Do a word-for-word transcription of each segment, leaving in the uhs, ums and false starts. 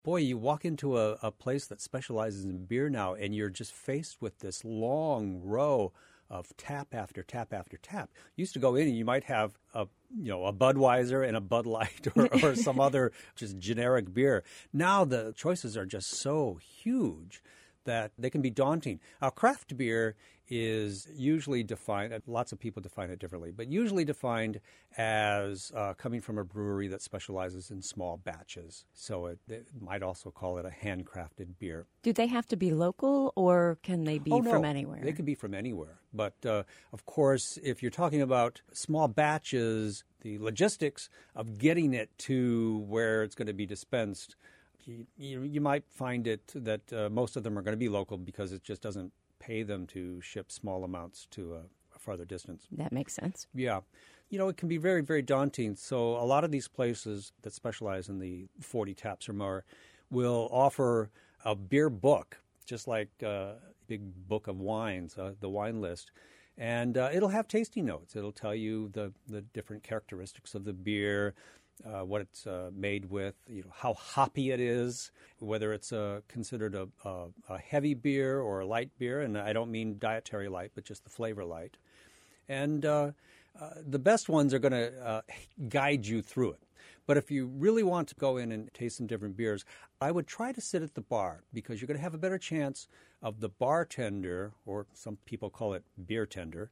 Boy, you walk into a, a place that specializes in beer now, and you're just faced with this long row of tap after tap after tap. You used to go in and you might have a you know a Budweiser and a Bud Light or, or some other just generic beer. Now the choices are just so huge that they can be daunting. Now, craft beer is usually defined, lots of people define it differently, but usually defined as uh, coming from a brewery that specializes in small batches. So it, it might also call it a handcrafted beer. Do they have to be local, or can they be oh, no. from anywhere? They can be from anywhere. But, uh, of course, if you're talking about small batches, the logistics of getting it to where it's going to be dispensed, You, you, you might find it that uh, most of them are going to be local because it just doesn't pay them to ship small amounts to a, a farther distance. That makes sense. Yeah. You know, it can be very, very daunting. So a lot of these places that specialize in the forty taps or more will offer a beer book, just like a big book of wines, uh, the wine list. And uh, it'll have tasting notes. It'll tell you the, the different characteristics of the beer, Uh, what it's uh, made with, you know, how hoppy it is, whether it's uh, considered a, a, a heavy beer or a light beer. And I don't mean dietary light, but just the flavor light. And uh, uh, the best ones are going to uh, guide you through it. But if you really want to go in and taste some different beers, I would try to sit at the bar because you're going to have a better chance of the bartender, or some people call it beer tender,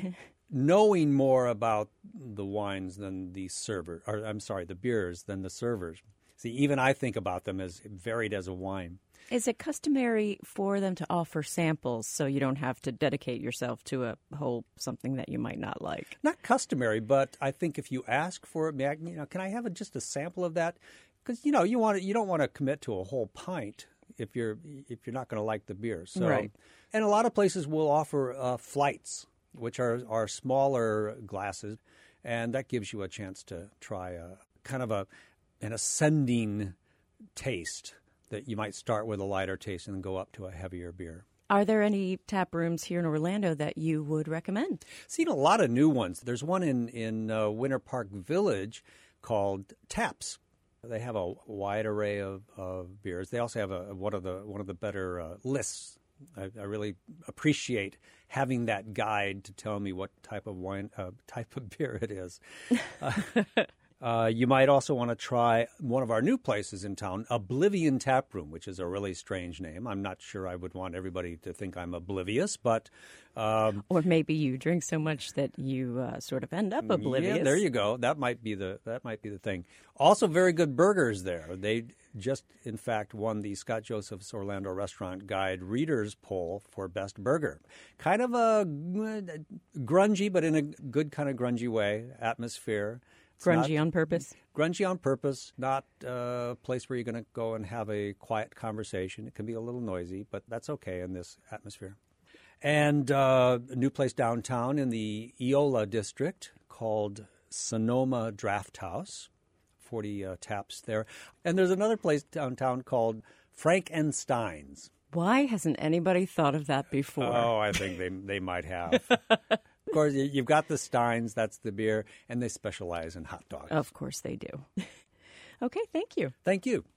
knowing more about the wines than the server, or I'm sorry, the beers than the servers. See, even I think about them as varied as a wine. Is it customary for them to offer samples so you don't have to dedicate yourself to a whole something that you might not like? Not customary, but I think if you ask for it, you know, can I have a, just a sample of that? Because you know you want to, you don't want to commit to a whole pint if you're if you're not going to like the beer. So, right. And a lot of places will offer uh, flights, which are, are smaller glasses, and that gives you a chance to try a kind of a an ascending taste that you might start with a lighter taste and then go up to a heavier beer. Are there any tap rooms here in Orlando that you would recommend? Seen a lot of new ones. There's one in, in uh, Winter Park Village called Taps. They have a wide array of, of beers. They also have a, one of the one of the better uh, lists. I, I really appreciate having that guide to tell me what type of wine, uh, type of beer it is. Uh, uh, you might also want to try one of our new places in town, Oblivion Tap Room, which is a really strange name. I'm not sure I would want everybody to think I'm oblivious, but... Um, or maybe you drink so much that you uh, sort of end up oblivious. Yeah, there you go. That might be the that might be the thing. Also, very good burgers there. They just, in fact, won the Scott Joseph's Orlando Restaurant Guide Readers Poll for Best Burger. Kind of a grungy, but in a good kind of grungy way, atmosphere. It's grungy not, on purpose? Grungy on purpose, not a place where you're going to go and have a quiet conversation. It can be a little noisy, but that's okay in this atmosphere. And uh, a new place downtown in the Eola district called Sonoma Draft House, forty uh, taps there. And there's another place downtown called Frankenstein's. Why hasn't anybody thought of that before? Oh, I think they they might have. Of course, you've got the Steins, that's the beer, and they specialize in hot dogs. Of course they do. Okay, thank you. Thank you.